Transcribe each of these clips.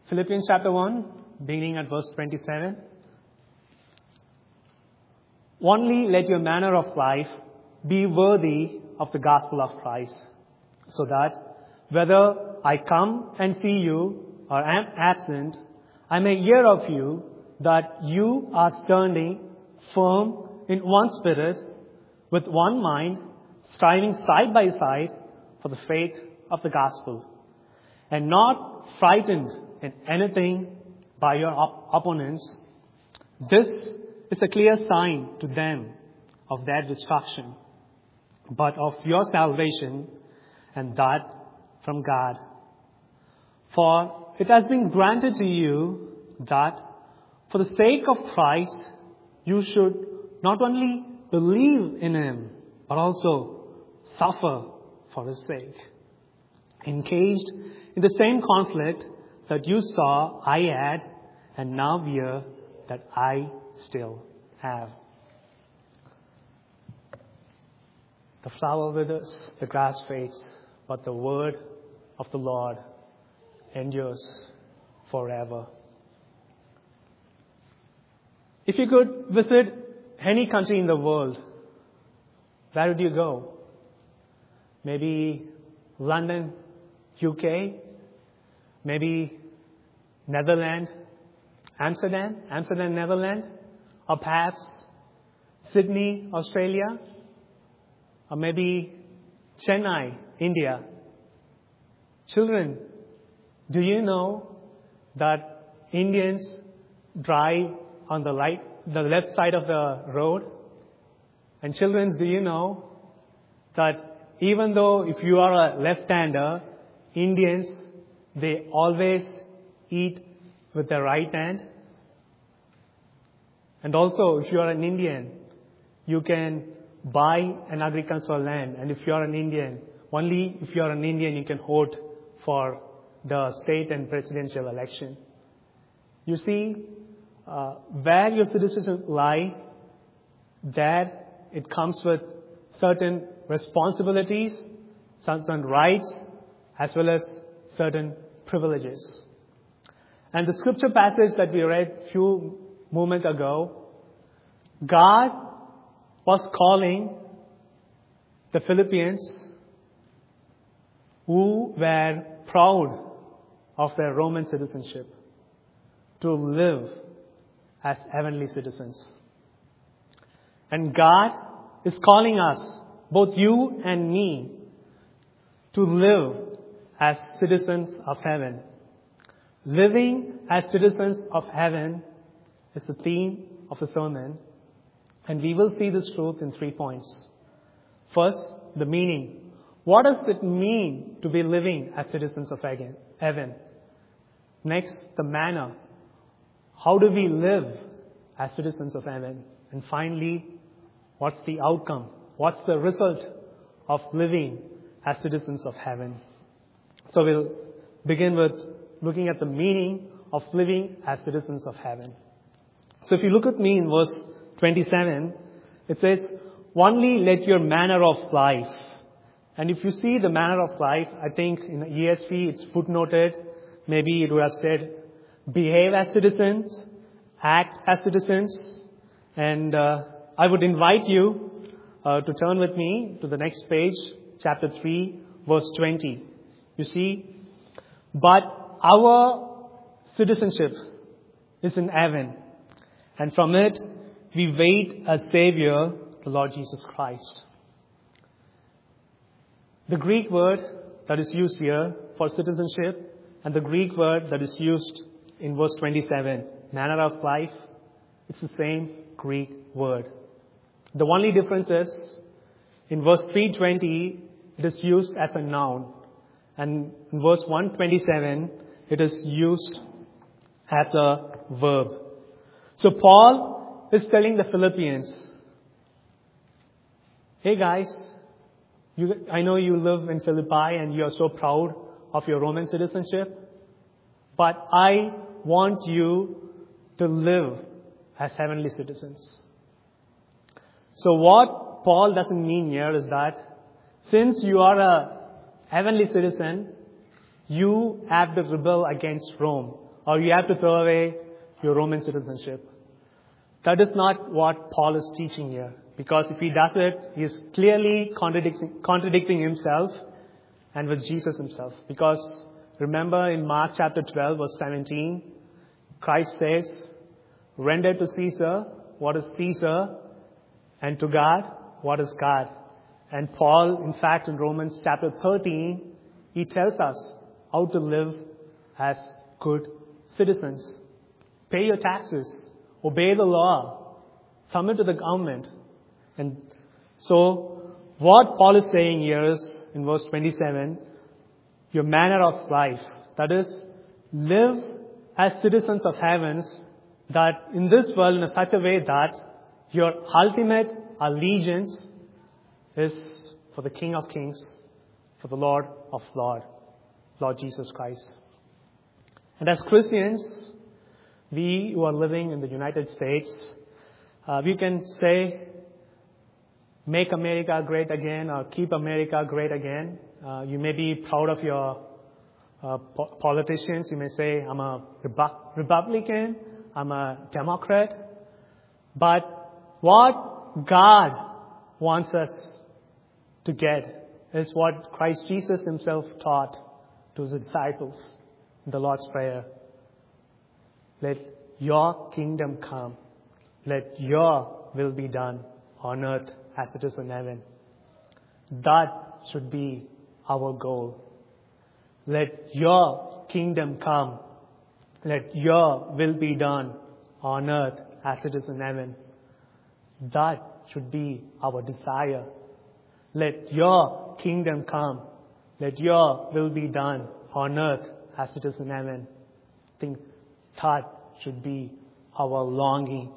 Philippians chapter 1, beginning at verse 27. Only let your manner of life be worthy of the gospel of Christ, so that whether I come and see you or am absent, I may hear of you that you are standing firm in one spirit, with one mind, striving side by side for the faith of the gospel, and not frightened in anything by your opponents. This is a clear sign to them of their destruction, but of your salvation, and that from God. For it has been granted to you that for the sake of Christ, you should not only believe in Him, but also suffer for His sake. Engaged in the same conflict that you saw I had, and now hear that I still have. The flower withers, the grass fades, but the word of the Lord endures forever. If you could visit any country in the world, where would you go? Maybe London, UK? Maybe Netherlands, Amsterdam, Netherlands? Or perhaps Sydney, Australia? Or maybe Chennai, India? Children, do you know that Indians drive on the left side of the road? And children, do you know that even though if you are a left-hander, Indians, they always eat with the right hand? And also, if you are an Indian, you can buy an agricultural land. And if you are an Indian, only if you are an Indian, you can vote for the state and presidential election. You see, where your citizenship lie, there it comes with certain responsibilities, certain rights, as well as certain privileges. And the scripture passage that we read a few moments ago, God was calling the Philippians who were proud of their Roman citizenship to live as heavenly citizens. And God is calling us, both you and me, to live as citizens of heaven. Living as citizens of heaven is the theme of the sermon. And we will see this truth in 3 points. First, the meaning. What does it mean to be living as citizens of heaven? Next, the manner. How do we live as citizens of heaven? And finally, what's the outcome? What's the result of living as citizens of heaven? So we'll begin with looking at the meaning of living as citizens of heaven. So if you look at me in verse 27, it says, only let your manner of life. And if you see the manner of life, I think in the ESV it's footnoted. Maybe it would have said, behave as citizens, act as citizens. And I would invite you to turn with me to the next page, chapter 3, verse 20. You see, but our citizenship is in heaven, and from it we wait a Savior, the Lord Jesus Christ. The Greek word that is used here for citizenship and the Greek word that is used in verse 27, manner of life, it's the same Greek word. The only difference is in verse 320, it is used as a noun. And in verse 127, it is used as a verb. So Paul is telling the Philippians, hey guys, I know you live in Philippi and you are so proud of your Roman citizenship, but I want you to live as heavenly citizens. So what Paul doesn't mean here is that since you are a heavenly citizen, you have to rebel against Rome. or you have to throw away your Roman citizenship. That is not what Paul is teaching here. Because if he does it, he is clearly contradicting himself and with Jesus himself. Because remember in Mark chapter 12 verse 17, Christ says, render to Caesar what is Caesar, and to God what is God. And Paul, in fact, in Romans chapter 13, he tells us how to live as good citizens. Pay your taxes. Obey the law. Submit to the government. And so, what Paul is saying here is, in verse 27, your manner of life. That is, live as citizens of heavens, that in this world in such a way that your ultimate allegiance is for the King of Kings, for the Lord of Lords, Lord Jesus Christ. And as Christians, we who are living in the United States, we can say, make America great again, or keep America great again. You may be proud of your politicians. You may say, I'm a Republican, I'm a Democrat. But what God wants us to get is what Christ Jesus himself taught to his disciples in the Lord's Prayer. Let your kingdom come. Let your will be done on earth as it is in heaven. That should be our goal. Let your kingdom come. Let your will be done on earth as it is in heaven. That should be our desire. Let your kingdom come. Let your will be done on earth as it is in heaven. I think that should be our longing.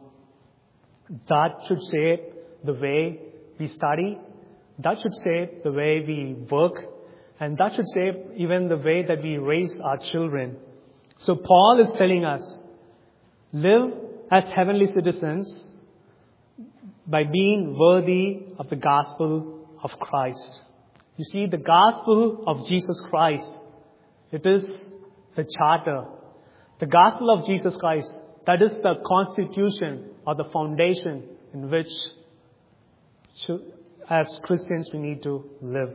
That should shape the way we study. That should shape the way we work. And that should shape even the way that we raise our children. So Paul is telling us, live as heavenly citizens by being worthy of the gospel of Christ. You see, the gospel of Jesus Christ, it is the charter. The gospel of Jesus Christ, that is the constitution or the foundation in which, as Christians, we need to live.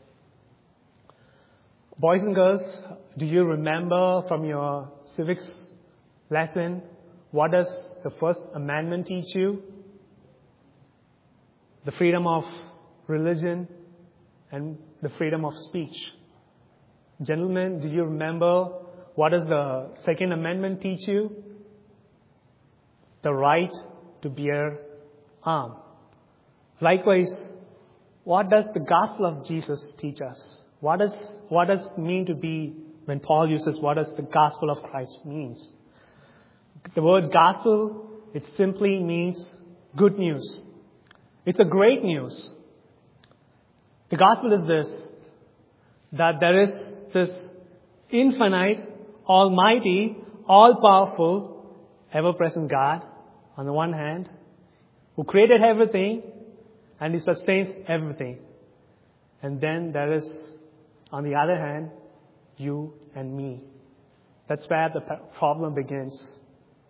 Boys and girls, do you remember from your civics lesson, what does the First Amendment teach you? The freedom of religion and the freedom of speech. Gentlemen, do you remember what does the Second Amendment teach you? The right to bear arms. Likewise, what does the gospel of Jesus teach us? What does it mean to be, when Paul uses what does the gospel of Christ means? The word gospel, it simply means good news. It's a great news. The gospel is this, that there is this infinite, almighty, all-powerful, ever-present God, on the one hand, who created everything and he sustains everything. And then there is, on the other hand, you and me. That's where the problem begins.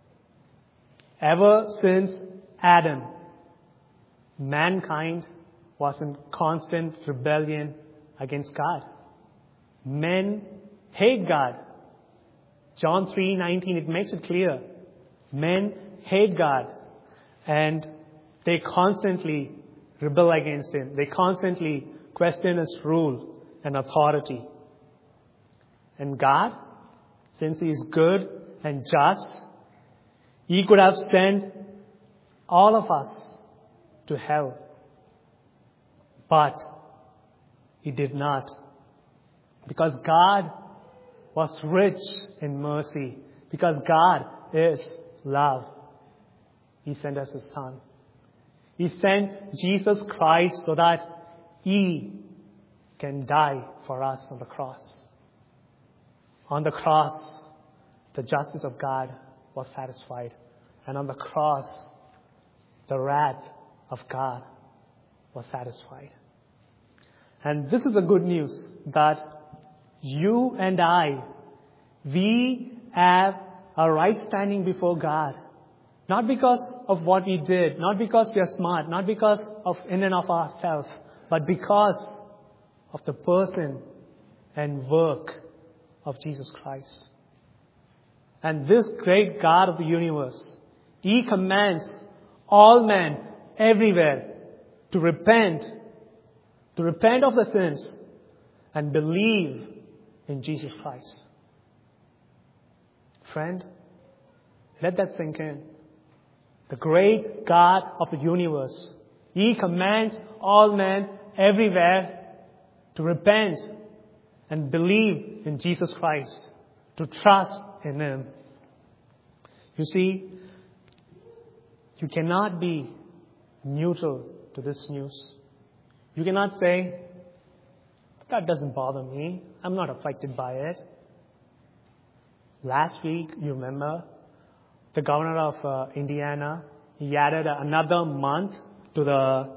Ever since Adam, mankind was in constant rebellion against God. Men hate God. John 3:19, it makes it clear. Men hate God. And they constantly rebel against Him. They constantly question His rule and authority. And God, since He is good and just, He could have sent all of us to hell. But He did not. Because God was rich in mercy. Because God is love. He sent us His Son. He sent Jesus Christ so that He can die for us on the cross. On the cross, the justice of God was satisfied. And on the cross, the wrath of God was satisfied. And this is the good news, that you and I, we have our right standing before God. Not because of what we did, not because we are smart, not because of in and of ourselves, but because of the person and work of Jesus Christ. And this great God of the universe, He commands all men everywhere to repent of the sins and believe in Jesus Christ. Friend, let that sink in. The great God of the universe, He commands all men everywhere to repent and believe in Jesus Christ, to trust in Him. You see, you cannot be neutral to this news. You cannot say, that doesn't bother me. I'm not affected by it. Last week, you remember, the governor of Indiana, he added another month to the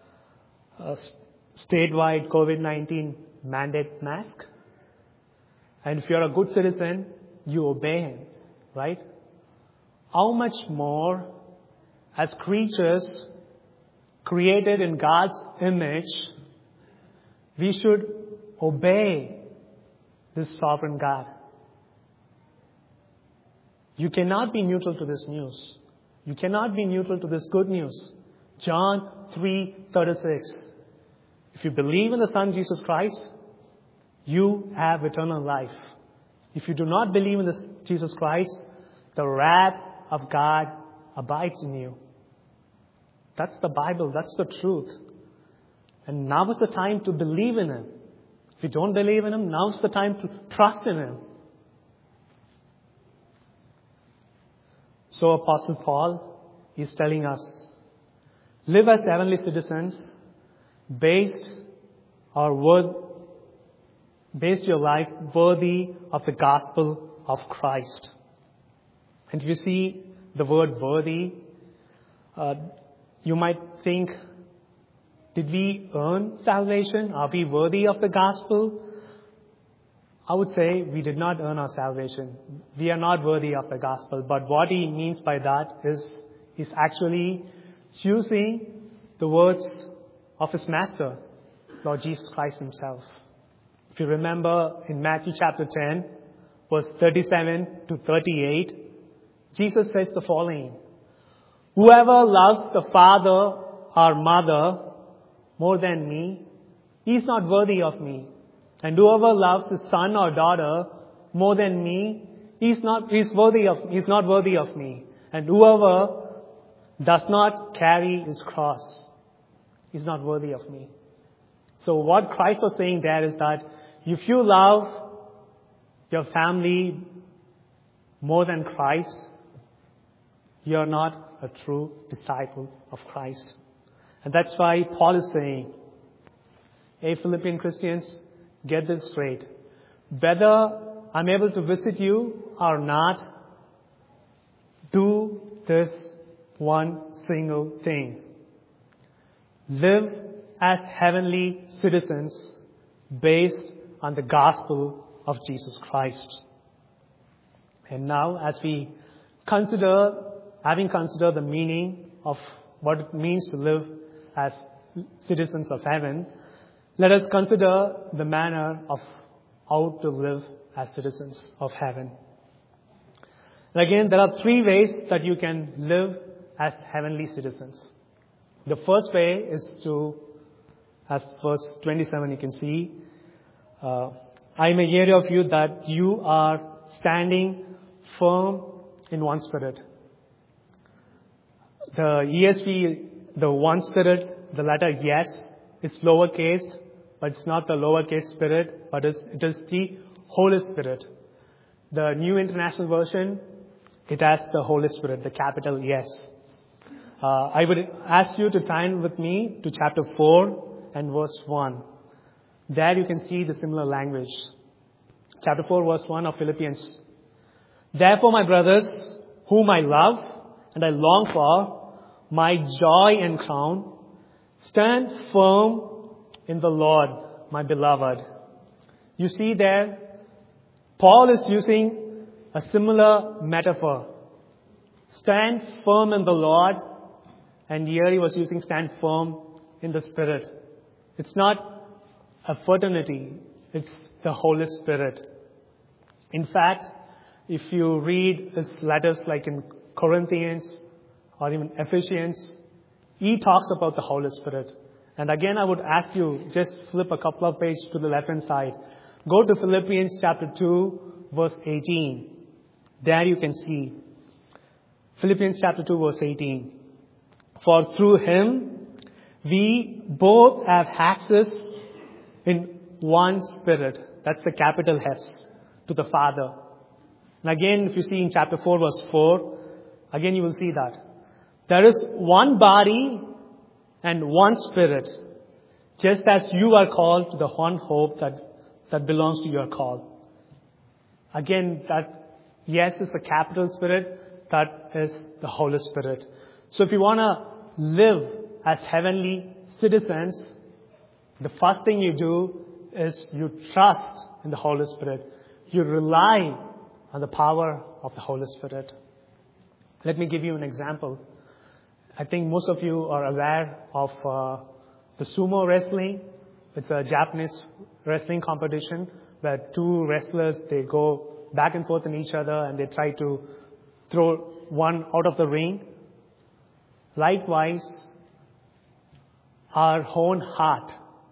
statewide COVID-19 mandate mask. And if you're a good citizen, you obey him, right? How much more, as creatures created in God's image, we should obey this sovereign God. You cannot be neutral to this news. You cannot be neutral to this good news. John 3:36. If you believe in the Son Jesus Christ, you have eternal life. If you do not believe in this Jesus Christ, the wrath of God abides in you. That's the Bible. That's the truth. And now is the time to believe in Him. If you don't believe in Him, now is the time to trust in Him. So Apostle Paul is telling us, live as heavenly citizens, based your life worthy of the gospel of Christ. And if you see the word worthy, you might think, did we earn salvation? Are we worthy of the gospel? I would say we did not earn our salvation. We are not worthy of the gospel. But what he means by that is actually using the words of his master, Lord Jesus Christ himself. If you remember in Matthew chapter 10, verse 37 to 38, Jesus says the following: whoever loves the father or mother more than me, he is not worthy of me. And whoever loves his son or daughter more than me, he's not worthy of me. And whoever does not carry his cross is not worthy of me. So what Christ was saying there is that if you love your family more than Christ, you're not a true disciple of Christ. And that's why Paul is saying, hey, Philippian Christians, get this straight. Whether I'm able to visit you or not, do this one single thing. Live as heavenly citizens based on the gospel of Jesus Christ. And now, as we having considered the meaning of what it means to live as citizens of heaven, let us consider the manner of how to live as citizens of heaven. And again, there are three ways that you can live as heavenly citizens. The first way is to, as verse 27 you can see, I may hear of you that you are standing firm in one spirit. The ESV, the one spirit, the letter yes, it's lowercase, but it's not the lowercase spirit, but it is the Holy Spirit. The New International Version, it has the Holy Spirit, the capital yes. I would ask you to turn with me to chapter 4 and verse 1. There you can see the similar language. Chapter 4, verse 1 of Philippians. Therefore, my brothers, whom I love and I long for, my joy and crown, stand firm in the Lord, my beloved. You see there, Paul is using a similar metaphor. Stand firm in the Lord, and here he was using stand firm in the Spirit. It's not a fraternity, it's the Holy Spirit. In fact, if you read his letters like in Corinthians or even Ephesians, he talks about the Holy Spirit. And again, I would ask you, just flip a couple of pages to the left-hand side. Go to Philippians chapter 2, verse 18. There you can see. Philippians chapter 2, verse 18. For through him, we both have access in one Spirit. That's the capital S, to the Father. And again, if you see in chapter 4, verse 4, again you will see that. There is one body and one Spirit, just as you are called to the one hope that belongs to your call. Again, that yes is the capital Spirit, that is the Holy Spirit. So if you want to live as heavenly citizens, the first thing you do is you trust in the Holy Spirit. You rely on the power of the Holy Spirit. Let me give you an example. I think most of you are aware of the sumo wrestling. It's a Japanese wrestling competition where two wrestlers, they go back and forth in each other and they try to throw one out of the ring. Likewise, our own heart.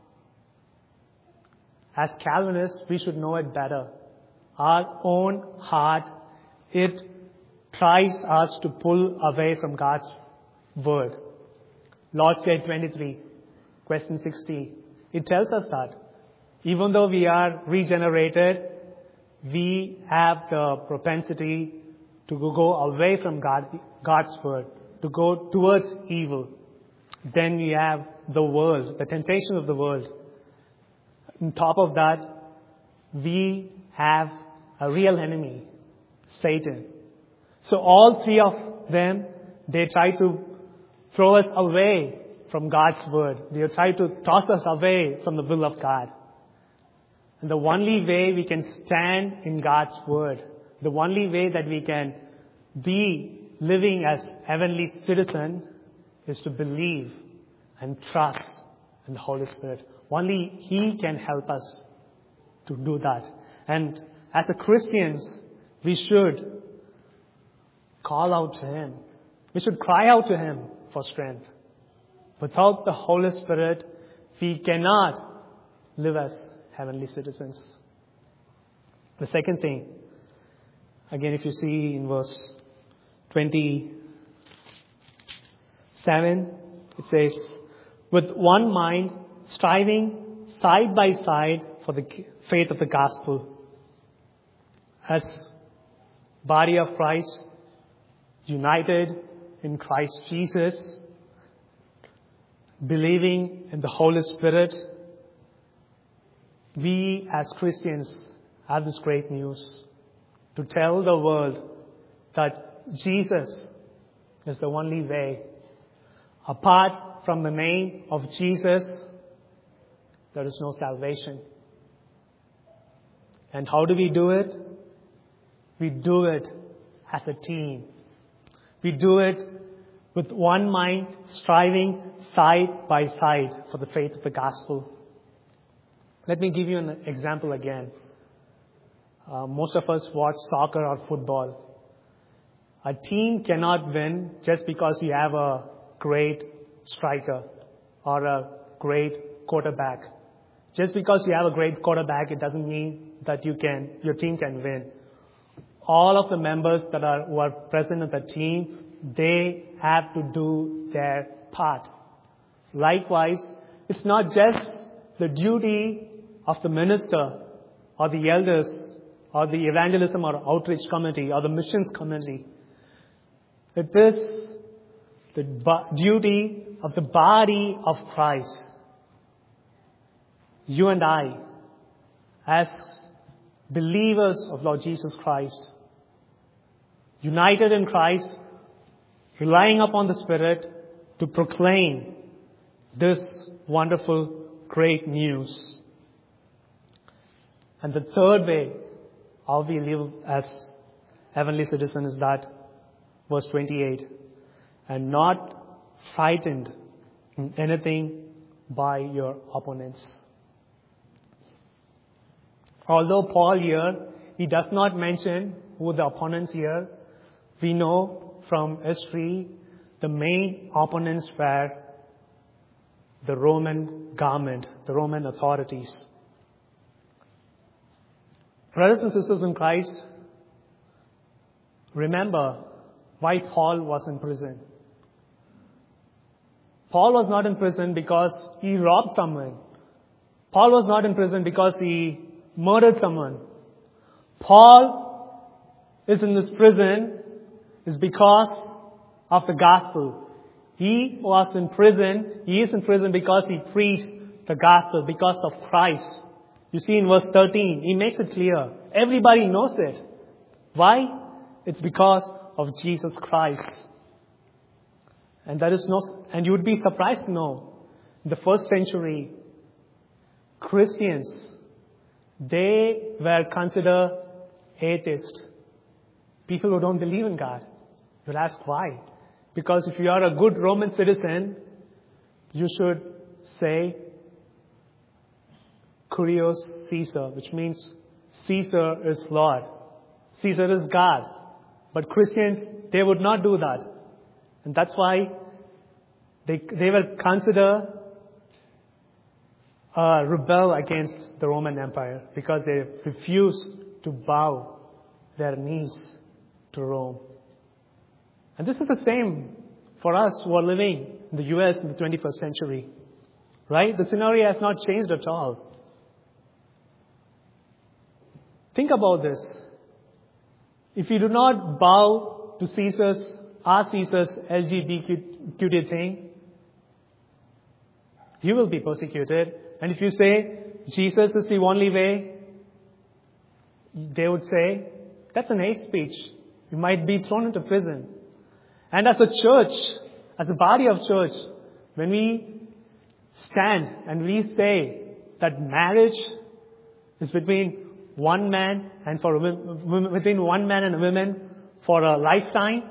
As Calvinists, we should know it better. Our own heart, it tries us to pull away from God's word. Lord's Day 23, question 60. It tells us that even though we are regenerated, we have the propensity to go away from God's word, to go towards evil. Then we have the world, the temptation of the world. On top of that, we have a real enemy, Satan. So all three of them, they try to throw us away from God's word. They try to toss us away from the will of God. And the only way we can stand in God's word, the only way that we can be living as heavenly citizens is to believe and trust in the Holy Spirit. Only He can help us to do that. And as a Christians, we should call out to Him. We should cry out to Him for strength. Without the Holy Spirit, we cannot live as heavenly citizens. The second thing, again, if you see in verse 27, it says, with one mind, striving side by side for the faith of the gospel. As body of Christ, united in Christ Jesus, believing in the Holy Spirit, we as Christians have this great news to tell the world that Jesus is the only way. Apart from the name of Jesus, there is no salvation. And how do we do it? We do it as a team. We do it with one mind, striving side by side for the faith of the gospel. Let me give you an example again. Most of us watch soccer or football. A team cannot win just because you have a great striker or a great quarterback. Just because you have a great quarterback, it doesn't mean that your team can win. All of the members who are present in the team, they have to do their part. Likewise, it's not just the duty of the minister or the elders or the evangelism or outreach committee or the missions committee. It is the duty of the body of Christ. You and I, as believers of Lord Jesus Christ, united in Christ, relying upon the Spirit to proclaim this wonderful, great news. And the third way, how we live as heavenly citizen is that, verse 28, and not frightened in anything by your opponents. Although Paul here, he does not mention who the opponents here, we know from history the main opponents were the Roman government, the Roman authorities. Brothers and sisters in Christ, remember why Paul was in prison. Paul was not in prison because he robbed someone. Paul was not in prison because he murdered someone. Paul is in this prison is because of the gospel. He was in prison. He is in prison because he preached the gospel, because of Christ. You see in verse 13, he makes it clear. Everybody knows it. Why? It's because of Jesus Christ. And you would be surprised to know, in the first century, Christians, they were considered atheists. People who don't believe in God. You'll ask why? Because if you are a good Roman citizen, you should say, Kurios Caesar, which means Caesar is Lord. Caesar is God. But Christians, they would not do that. And that's why they were considered rebel against the Roman Empire, because they refused to bow their knees to Rome. And this is the same for us who are living in the US in the 21st century. Right? The scenario has not changed at all. Think about this. If you do not bow to Caesar's LGBTQ thing, you will be persecuted. And if you say Jesus is the only way, they would say that's an hate speech. You might be thrown into prison. And as a church, as a body of church, when we stand and we say that marriage is between one man and between one man and a woman for a lifetime,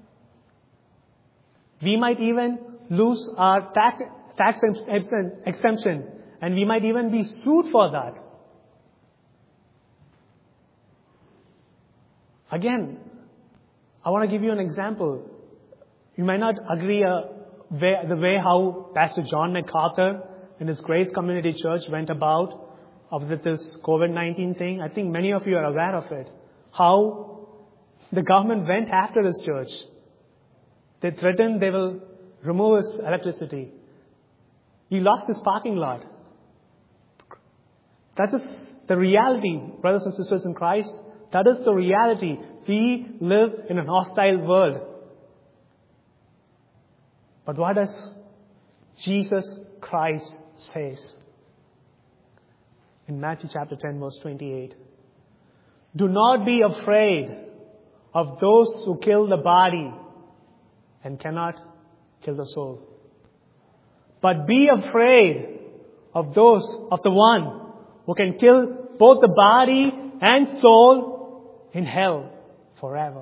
we might even lose our tax exemption, and we might even be sued for that. Again, I want to give you an example. You might not agree the way how Pastor John MacArthur in his Grace Community Church went about with this COVID-19 thing. I think many of you are aware of it. How the government went after his church. They threatened they will remove his electricity. He lost his parking lot. That is the reality, brothers and sisters in Christ. That is the reality. We live in an hostile world. But what does Jesus Christ says? In Matthew chapter 10, verse 28. Do not be afraid of those who kill the body and cannot kill the soul. But be afraid of the one who can kill both the body and soul in hell forever.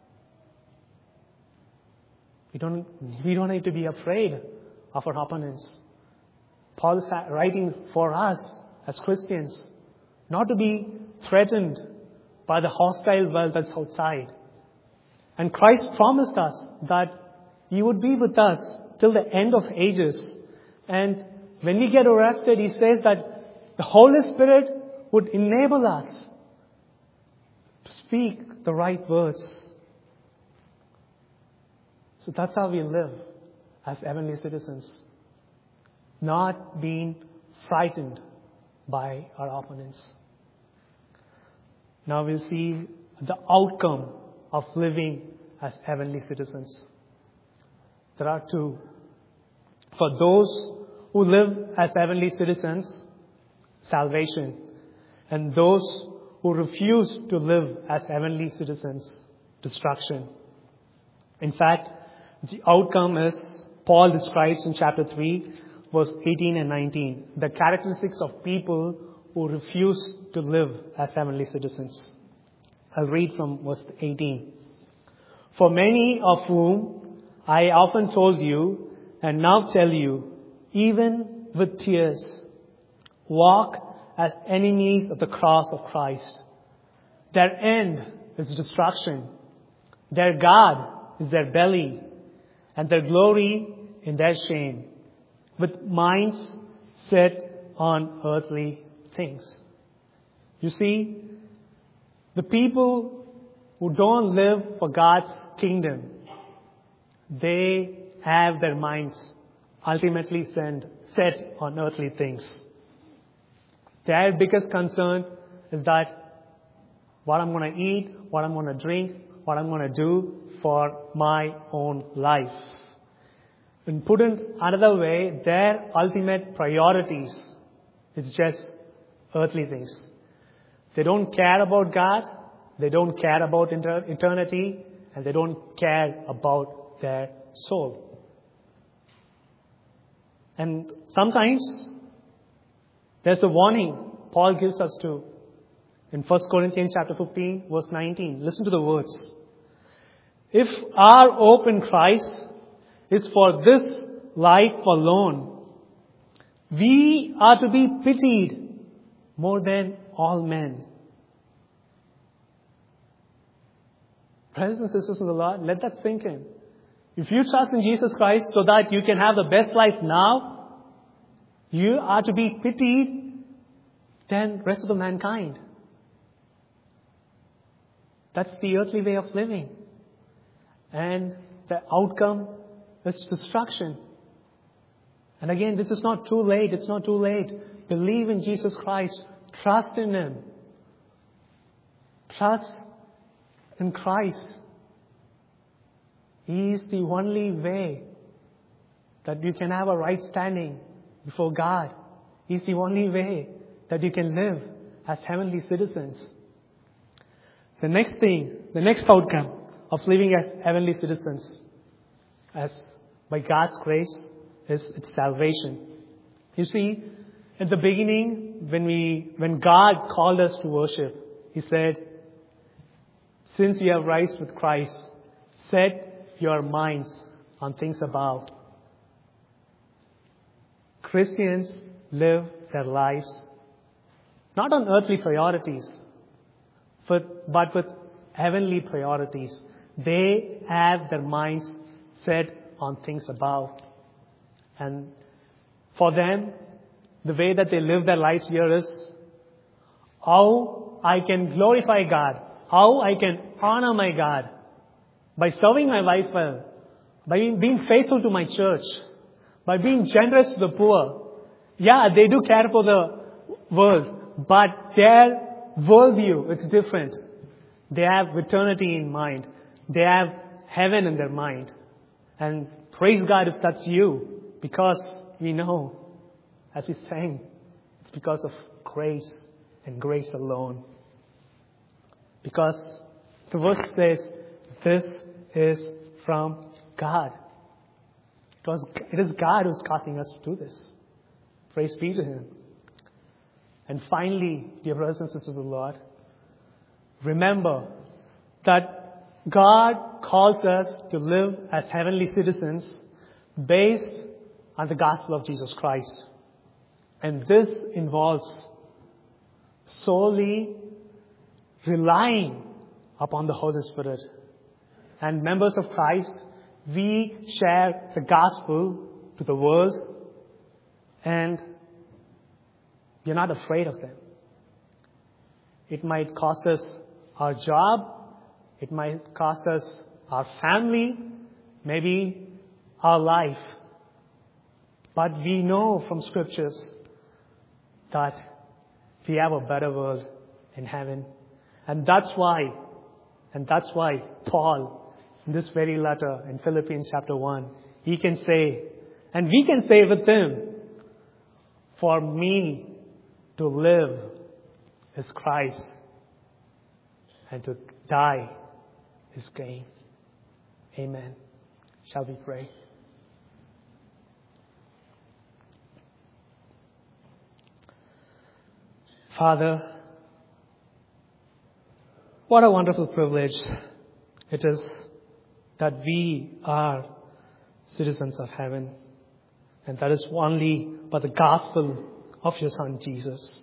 We don't need to be afraid of our opponents. Paul is writing for us as Christians, not to be threatened by the hostile world that's outside. And Christ promised us that He would be with us till the end of ages. And when we get arrested, He says that the Holy Spirit would enable us to speak the right words. So that's how we live as heavenly citizens. Not being frightened by our opponents. Now we'll see the outcome of living as heavenly citizens. There are two. For those who live as heavenly citizens, salvation. And those who refuse to live as heavenly citizens, destruction. In fact, the outcome is, Paul describes in chapter 3, verse 18 and 19, the characteristics of people who refuse to live as heavenly citizens. I'll read from verse 18. For many of whom I often told you and now tell you, even with tears, walk as enemies of the cross of Christ. Their end is destruction. Their God is their belly, and their glory in their shame, with minds set on earthly things. You see, the people who don't live for God's kingdom, they have their minds ultimately set on earthly things. Their biggest concern is that what I'm going to eat, what I'm going to drink, what I'm going to do for my own life. And put it another way, their ultimate priorities is just earthly things. They don't care about God, they don't care about eternity, and they don't care about their soul. And sometimes there's a warning Paul gives us too. In 1 Corinthians chapter 15, verse 19. Listen to the words. If our hope in Christ is for this life alone, we are to be pitied more than all men. Brothers and sisters in the Lord, let that sink in. If you trust in Jesus Christ so that you can have the best life now, you are to be pitied than the rest of the mankind. That's the earthly way of living. And the outcome is destruction. And again, this is not too late. It's not too late. Believe in Jesus Christ. Trust in Him. Trust in Christ. He is the only way that you can have a right standing before God. He is the only way that you can live as heavenly citizens. The next outcome of living as heavenly citizens, as by God's grace, is its salvation. You see, at the beginning, when God called us to worship, He said, since you have rise with Christ, set your minds on things above. Christians live their lives not on earthly priorities, but with heavenly priorities. They have their minds set on things above. And for them, the way that they live their lives here is how I can glorify God, how I can honor my God by serving my wife well, by being faithful to my church, by being generous to the poor. Yeah, they do care for the world, but their worldview is different. They have eternity in mind. They have heaven in their mind. And praise God if that's you, because we know, as we sang, it's because of grace and grace alone. Because the verse says, this is from God. It is God who's causing us to do this. Praise be to Him. And finally, dear brothers and sisters of the Lord, remember that God calls us to live as heavenly citizens based on the gospel of Jesus Christ. And this involves solely relying upon the Holy Spirit. And members of Christ, we share the gospel to the world, and we're not afraid of them. It might cost us our job, it might cost us our family, maybe our life. But we know from scriptures that we have a better world in heaven. And that's why Paul, in this very letter in Philippians chapter 1, he can say, and we can say with him, for me to live is Christ, and to die is gain. Amen. Shall we pray? Father, What a wonderful privilege it is that we are citizens of heaven. And that is only by the gospel of your Son, Jesus.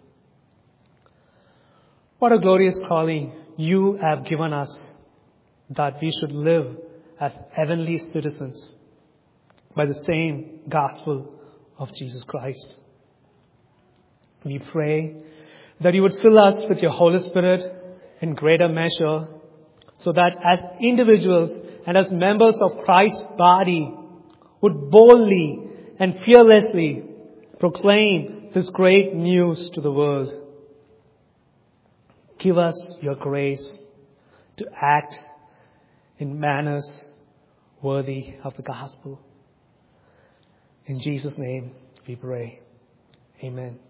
What a glorious calling you have given us, that we should live as heavenly citizens by the same gospel of Jesus Christ. We pray that you would fill us with your Holy Spirit in greater measure, so that as individuals and as members of Christ's body would boldly and fearlessly proclaim this great news to the world. Give us your grace to act in manners worthy of the gospel. In Jesus' name we pray. Amen.